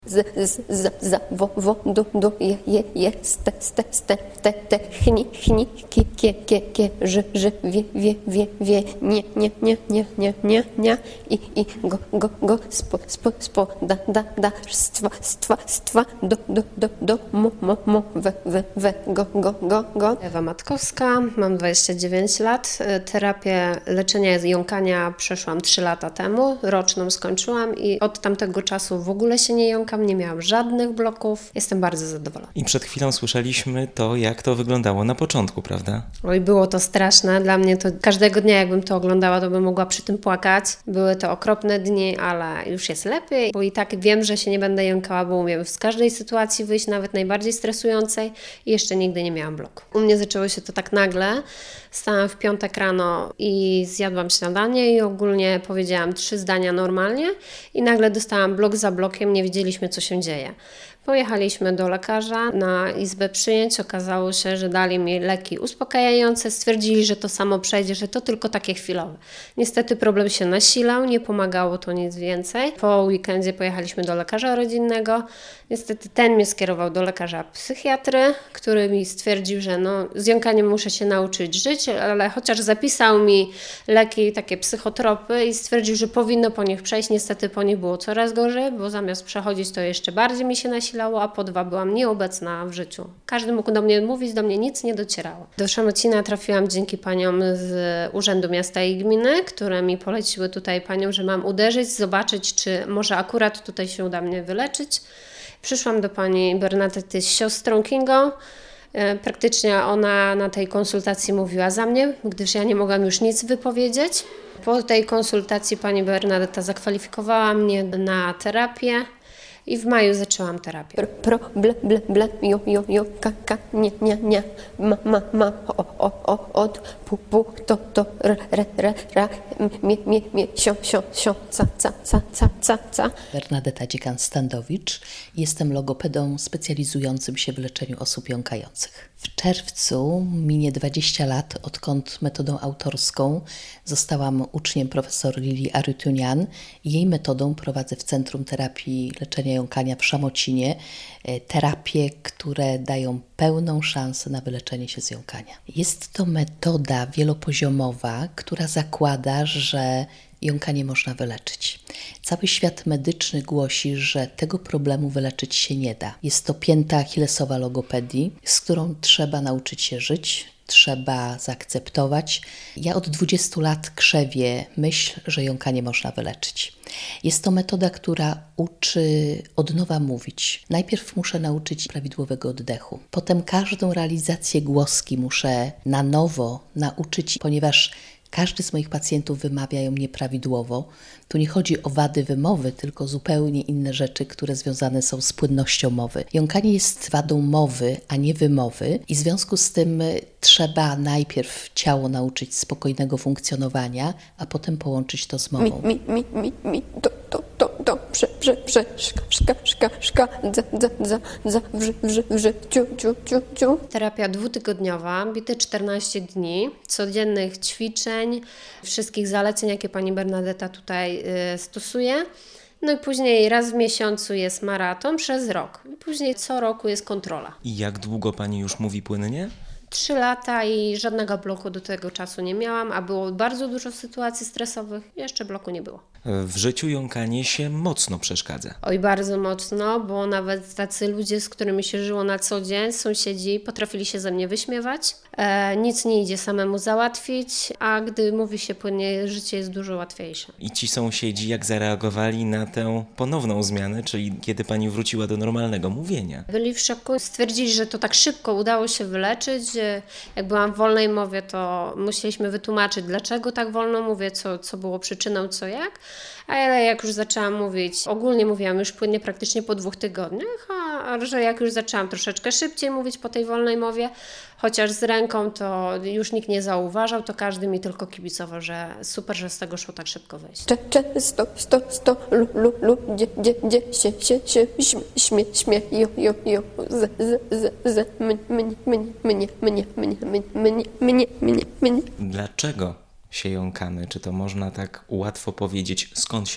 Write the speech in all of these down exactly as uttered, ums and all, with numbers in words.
Z, z, z, za, wo, wo, du, du, je, je, je, ste, ste, ste, te, te, chni, chni, ki, kie, kie, kie, ży, ży, wie, wie, wie, wie, nie, nie, nie, nie, nie, nie, nie, i, i, go, go, go, spo, spo, spo, da, da, da, stwa, stwa, stwa, do, do, do, do, mo, mo, mo, we, we, we, go, go, go, go. Ewa Matkowska, mam dwadzieścia dziewięć lat. Terapię leczenia jąkania przeszłam trzy lata temu, roczną skończyłam i od tamtego czasu w ogóle się nie jąkam. Nie miałam żadnych bloków. Jestem bardzo zadowolona. I przed chwilą słyszeliśmy to, jak to wyglądało na początku, prawda? Oj, było to straszne. Dla mnie to każdego dnia, jakbym to oglądała, to bym mogła przy tym płakać. Były to okropne dni, ale już jest lepiej, bo i tak wiem, że się nie będę jąkała, bo umiem z każdej sytuacji wyjść, nawet najbardziej stresującej i jeszcze nigdy nie miałam bloku. U mnie zaczęło się to tak nagle. Stałam w piątek rano i zjadłam śniadanie i ogólnie powiedziałam trzy zdania normalnie i nagle dostałam blok za blokiem, nie wiedzieliśmy, co się dzieje. Pojechaliśmy do lekarza na izbę przyjęć. Okazało się, że dali mi leki uspokajające. Stwierdzili, że to samo przejdzie, że to tylko takie chwilowe. Niestety problem się nasilał, nie pomagało to nic więcej. Po weekendzie pojechaliśmy do lekarza rodzinnego. Niestety ten mnie skierował do lekarza psychiatry, który mi stwierdził, że no, z jąkaniem muszę się nauczyć żyć, ale chociaż zapisał mi leki, takie psychotropy i stwierdził, że powinno po nich przejść. Niestety po nich było coraz gorzej, bo zamiast przechodzić to jeszcze bardziej mi się nasilało, a po dwa byłam nieobecna w życiu. Każdy mógł do mnie mówić, do mnie nic nie docierało. Do Szamocina trafiłam dzięki paniom z Urzędu Miasta i Gminy, które mi poleciły tutaj paniom, że mam uderzyć, zobaczyć, czy może akurat tutaj się uda mnie wyleczyć. Przyszłam do pani Bernadety z siostrą Kingą. Praktycznie ona na tej konsultacji mówiła za mnie, gdyż ja nie mogłam już nic wypowiedzieć. Po tej konsultacji pani Bernadeta zakwalifikowała mnie na terapię i w maju zaczęłam terapię. Pro, pro, ble, ble, ble, jo, jo, jo, ka, ka, nie, nie, nie, ma, ma, ma, o, o, o, od, pu, pu, to, to, re, re, re, ra, mie, mie, mie, sio, sio, sio, ca, ca, ca, ca, ca, ca. Bernadeta Dziekan-Standowicz. Jestem logopedą specjalizującym się w leczeniu osób jąkających. W czerwcu minie dwadzieścia lat, odkąd metodą autorską zostałam uczniem profesor Lili Arutyunian i jej metodą prowadzę w Centrum Terapii Leczenia Jąkania w Szamocinie terapie, które dają pełną szansę na wyleczenie się z jąkania. Jest to metoda wielopoziomowa, która zakłada, że jąkanie można wyleczyć. Cały świat medyczny głosi, że tego problemu wyleczyć się nie da. Jest to pięta achillesowa logopedii, z którą trzeba nauczyć się żyć, trzeba zaakceptować. Ja od dwudziestu lat krzewię myśl, że jąkanie można wyleczyć. Jest to metoda, która uczy od nowa mówić. Najpierw muszę nauczyć prawidłowego oddechu. Potem każdą realizację głoski muszę na nowo nauczyć, ponieważ każdy z moich pacjentów wymawia ją nieprawidłowo. Tu nie chodzi o wady wymowy, tylko zupełnie inne rzeczy, które związane są z płynnością mowy. Jąkanie jest wadą mowy, a nie wymowy i w związku z tym trzeba najpierw ciało nauczyć spokojnego funkcjonowania, a potem połączyć to z mową. Mi, mi, mi, mi, mi, to, to, to, to, prze, prze, prze, szka, szka, szka, szka, za, za, za, za, wrzy, wrzy, wrzy, ciu, ciu, ciu, ciu. Terapia dwutygodniowa, bite czternaście dni, codziennych ćwiczeń, wszystkich zaleceń, jakie pani Bernadeta tutaj y, stosuje. No i później raz w miesiącu jest maraton przez rok. I później co roku jest kontrola. I jak długo pani już mówi płynnie? Trzy lata i żadnego bloku do tego czasu nie miałam, a było bardzo dużo sytuacji stresowych. Jeszcze bloku nie było. W życiu jąkanie się mocno przeszkadza. Oj, bardzo mocno, bo nawet tacy ludzie, z którymi się żyło na co dzień, sąsiedzi, potrafili się ze mnie wyśmiewać. E, nic nie idzie samemu załatwić, a gdy mówi się płynnie, życie jest dużo łatwiejsze. I ci sąsiedzi jak zareagowali na tę ponowną zmianę, czyli kiedy pani wróciła do normalnego mówienia? Byli w szoku, stwierdzili, że to tak szybko udało się wyleczyć. Jak byłam w wolnej mowie, to musieliśmy wytłumaczyć, dlaczego tak wolno mówię, co, co było przyczyną, co jak. Ale jak już zaczęłam mówić, ogólnie mówiłam już płynnie praktycznie po dwóch tygodniach, a że jak już zaczęłam troszeczkę szybciej mówić po tej wolnej mowie, chociaż z ręką to już nikt nie zauważał, to każdy mi tylko kibicował, że super, że z tego szło tak szybko wyjść. Cze, cze, sto, sto, sto, lu, lu, lu, dzie, dzie, dzie, się, się, się, śmie, śmie, śmie, jo, jo, jo, z, z, z, z, mnie, mnie, mnie, mnie, mnie, mnie, mnie, mnie, mnie, mnie. Dlaczego się jąkamy? Czy to można tak łatwo powiedzieć, skąd się to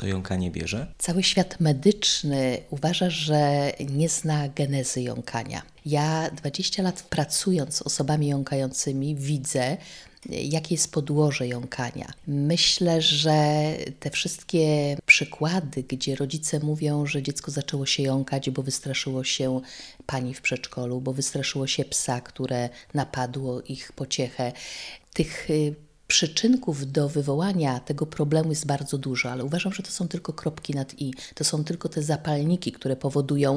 to jąkanie bierze? Cały świat medyczny uważa, że nie zna genezy jąkania. Ja dwadzieścia lat pracując z osobami jąkającymi widzę, jakie jest podłoże jąkania. Myślę, że te wszystkie przykłady, gdzie rodzice mówią, że dziecko zaczęło się jąkać, bo wystraszyło się pani w przedszkolu, bo wystraszyło się psa, które napadło ich pociechę, tych przyczynków do wywołania tego problemu jest bardzo dużo, ale uważam, że to są tylko kropki nad i. To są tylko te zapalniki, które powodują,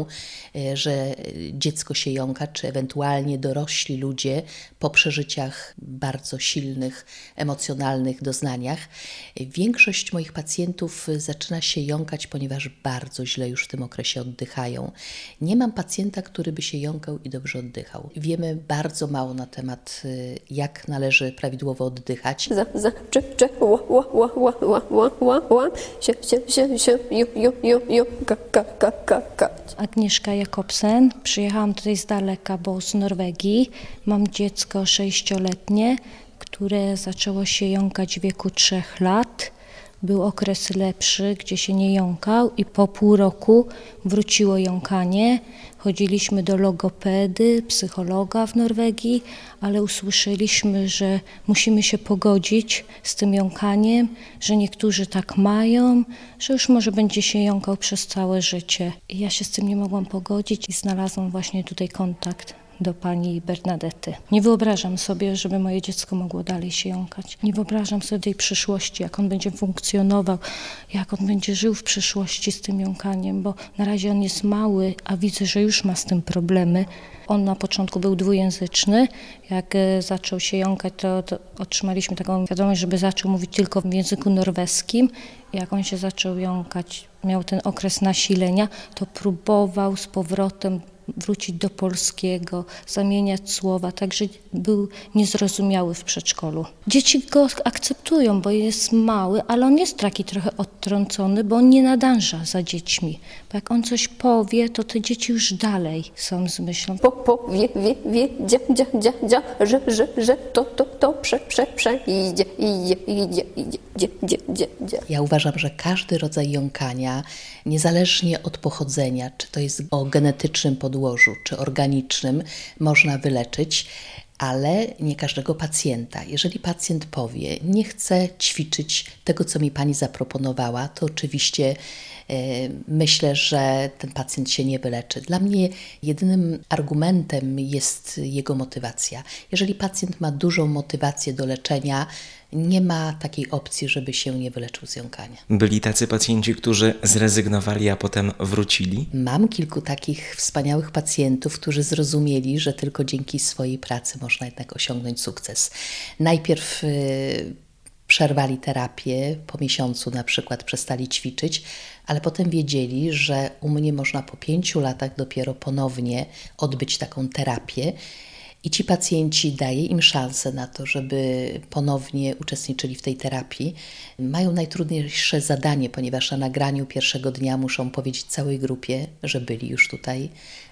że dziecko się jąka, czy ewentualnie dorośli ludzie po przeżyciach bardzo silnych, emocjonalnych doznaniach. Większość moich pacjentów zaczyna się jąkać, ponieważ bardzo źle już w tym okresie oddychają. Nie mam pacjenta, który by się jąkał i dobrze oddychał. Wiemy bardzo mało na temat, jak należy prawidłowo oddychać. Za, za, czy, czy, ła, ła, ła, ła, ła, ła, ła, ła, się, się, się, się, ju, ju, ju, ju, ka, ka, ka, ka, ka. Agnieszka Jakobsen. Przyjechałam tutaj z daleka, bo z Norwegii. Mam dziecko sześcioletnie, które zaczęło się jąkać w wieku trzech lat. Był okres lepszy, gdzie się nie jąkał i po pół roku wróciło jąkanie. Chodziliśmy do logopedy, psychologa w Norwegii, ale usłyszeliśmy, że musimy się pogodzić z tym jąkaniem, że niektórzy tak mają, że już może będzie się jąkał przez całe życie. I ja się z tym nie mogłam pogodzić i znalazłam właśnie tutaj kontakt do pani Bernadety. Nie wyobrażam sobie, żeby moje dziecko mogło dalej się jąkać. Nie wyobrażam sobie tej przyszłości, jak on będzie funkcjonował, jak on będzie żył w przyszłości z tym jąkaniem, bo na razie on jest mały, a widzę, że już ma z tym problemy. On na początku był dwujęzyczny. Jak zaczął się jąkać, to, to otrzymaliśmy taką wiadomość, żeby zaczął mówić tylko w języku norweskim. Jak on się zaczął jąkać, miał ten okres nasilenia, to próbował z powrotem wrócić do polskiego, zamieniać słowa, także był niezrozumiały w przedszkolu. Dzieci go akceptują, bo jest mały, ale on jest taki trochę odtrącony, bo on nie nadąża za dziećmi. Bo jak on coś powie, to te dzieci już dalej są z myślą. Po, po, wie, wie, wie, dzia, dzia, dzia, dzia, że, że, że, to, to, to, prze, prze, prze, idzie, idzie, idzie, idzie, idzie, idzie, idzie, idzie. Ja uważam, że każdy rodzaj jąkania, niezależnie od pochodzenia, czy to jest o genetycznym podłożu, czy organicznym, można wyleczyć, ale nie każdego pacjenta. Jeżeli pacjent powie, nie chcę ćwiczyć tego, co mi pani zaproponowała, to oczywiście e, myślę, że ten pacjent się nie wyleczy. Dla mnie jedynym argumentem jest jego motywacja. Jeżeli pacjent ma dużą motywację do leczenia, nie ma takiej opcji, żeby się nie wyleczył z jąkania. Byli tacy pacjenci, którzy zrezygnowali, a potem wrócili? Mam kilku takich wspaniałych pacjentów, którzy zrozumieli, że tylko dzięki swojej pracy można jednak osiągnąć sukces. Najpierw y, przerwali terapię, po miesiącu na przykład przestali ćwiczyć, ale potem wiedzieli, że u mnie można po pięciu latach dopiero ponownie odbyć taką terapię. I ci pacjenci, daję im szansę na to, żeby ponownie uczestniczyli w tej terapii. Mają najtrudniejsze zadanie, ponieważ na nagraniu pierwszego dnia muszą powiedzieć całej grupie, że byli już tutaj,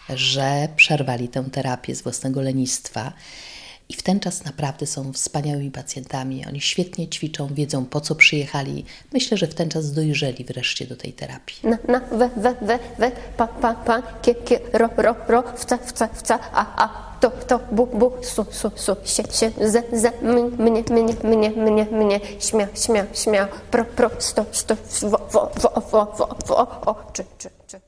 że przerwali tę terapię z własnego lenistwa. I w ten czas naprawdę są wspaniałymi pacjentami. Oni świetnie ćwiczą, wiedzą, po co przyjechali. Myślę, że w ten czas dojrzeli wreszcie do tej terapii. Na, na, we, we, we, we, pa, pa, pa, kie, kie, ro, ro, ro, wca, wca, wca, a, a, to, to, bu, bu, su, su, su, się, się, ze, ze, mnie, mnie, mnie, mnie, mnie, śmiał, śmiał, śmiał, pro, pro, sto, sto, wo, wo, wo, wo, wo, wo, o, czy, czy, czy.